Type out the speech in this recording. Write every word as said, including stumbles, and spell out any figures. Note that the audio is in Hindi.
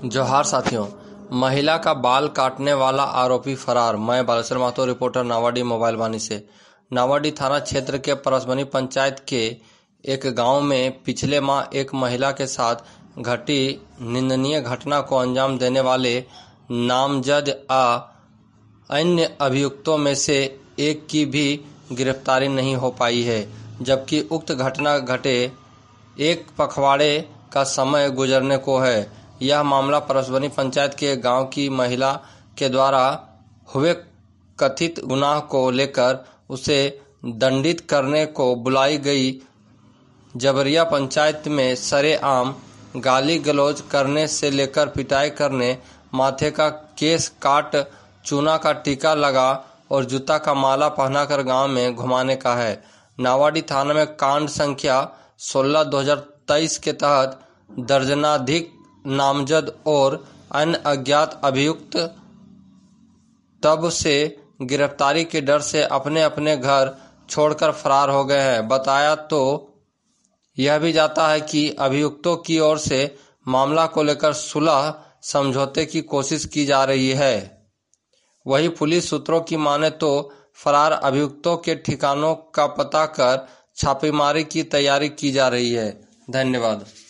जोहार साथियों, महिला का बाल काटने वाला आरोपी फरार। मैं बालेश्वर महतो, रिपोर्टर नावाडीह मोबाइल वाणी से। नावाडीह थाना क्षेत्र के परसबनी पंचायत के एक गांव में पिछले माह एक महिला के साथ घटी निंदनीय घटना को अंजाम देने वाले नामजद आ अन्य अभियुक्तों में से एक की भी गिरफ्तारी नहीं हो पाई है, जबकि उक्त घटना घटे एक पखवाड़े का समय गुजरने को है। यह मामला परसबनी पंचायत के गांव की महिला के द्वारा हुए कथित गुनाह को लेकर उसे दंडित करने को बुलाई गई जबरिया पंचायत में सरेआम गाली गलौज करने से लेकर पिटाई करने, माथे का केस काट चूना का टीका लगा और जूता का माला पहनाकर गांव में घुमाने का है। नावाडीह थाना में कांड संख्या सोलह दो हजार तेईस के तहत दर्जनाधिक नामजद और अन्य अज्ञात अभियुक्त तब से गिरफ्तारी के डर से अपने अपने घर छोड़कर फरार हो गए हैं। बताया तो यह भी जाता है कि अभियुक्तों की ओर से मामला को लेकर सुलह समझौते की कोशिश की जा रही है। वहीं पुलिस सूत्रों की माने तो फरार अभियुक्तों के ठिकानों का पता कर छापेमारी की तैयारी की जा रही है। धन्यवाद।